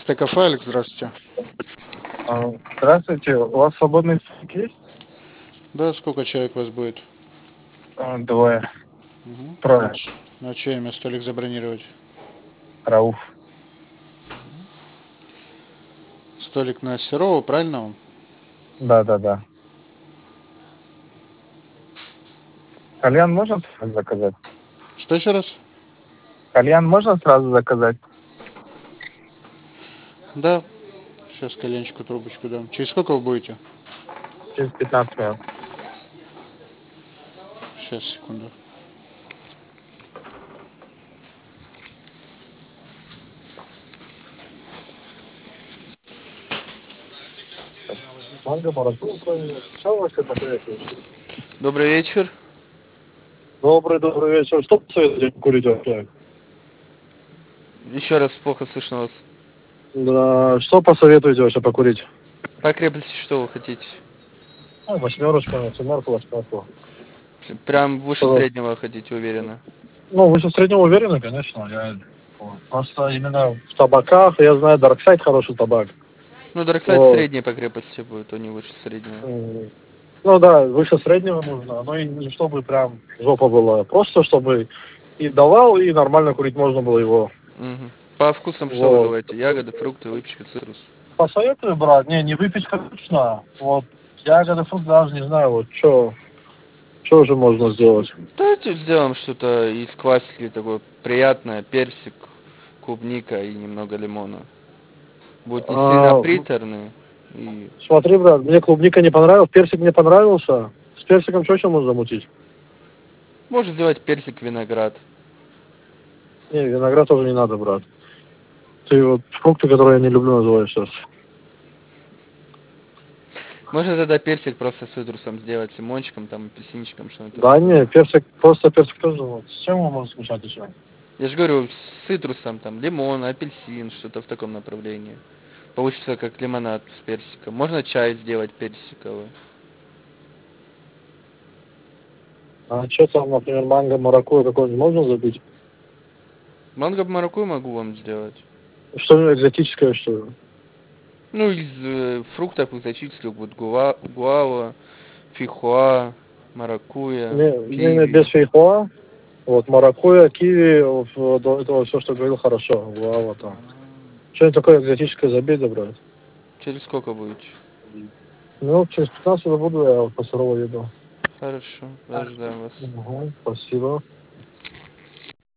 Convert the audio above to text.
Стекофайлик, здравствуйте. Здравствуйте, у вас свободный столик есть? Да, сколько человек у вас будет? Двое. Мгм. Трое. На чье имя столик забронировать? Рауф. Столик на Серова, правильно он? Да. Кальян можно сразу заказать? Что еще раз? Кальян можно сразу заказать? Да. Сейчас коленчику трубочку дам. Через сколько вы будете? Через 15 минут. Сейчас, секунду. Манго, молоко, что вы все посоветуете? Добрый вечер. Добрый вечер. Что посоветуете курить вообще? Еще раз плохо слышно вас. Да, что посоветуете вообще покурить? По крепости что вы хотите? Восьмерочку, восьмерку. Прям выше Что? среднего хотите, уверенно? Ну, выше среднего уверены, конечно. Просто именно в табаках, я знаю, Darkside хороший табак. Ну, Дарксайд Вот. средний по крепости будет, а не выше среднего. Ну да, выше среднего нужно, но и не чтобы прям жопа была. Просто чтобы и давал, и нормально курить можно было его. Угу. По вкусам что вы Вот. желаете? Ягоды, фрукты, выпечка, цитрус. Посоветую, брат. Не выпечка точно. Вот ягоды, фрукты даже не знаю, вот что уже можно сделать. Давайте сделаем что-то из классики такое приятное. Персик, клубника и немного лимона. Будет не сильно А, приторный. И... смотри, брат, мне клубника не понравилась, персик мне понравился. С персиком что еще можно замутить? Можно сделать персик, виноград. Не, виноград тоже не надо, брат. Ты вот фрукты, которые я не люблю, называешь сейчас. Можно тогда персик просто с цитрусом сделать, лимончиком, там, апельсинчиком, что-нибудь Да такое. не, персик, просто персик тоже. Вот. С чем его можно смешать еще? Я же говорю, с цитрусом, там, лимон, апельсин, что-то в таком направлении. Получится как лимонад с персиком. Можно чай сделать персиковый. А что там, например, манго, маракуйя какой-нибудь можно забить? Манго маракуйю могу вам сделать. Что-нибудь экзотическое, что ли? Ну, из фруктов экзотических будет гуава, фихуа, маракуйя, Не, без киви. фейхоа. Вот, маракуйя, киви, до этого все, что говорил, хорошо. Гуава там. Что-нибудь такое экзотическое забить, добрать. Через сколько будете? Ну, через 15 минут буду, я по суровой еду. Хорошо, ожидаем вас. Угу, спасибо.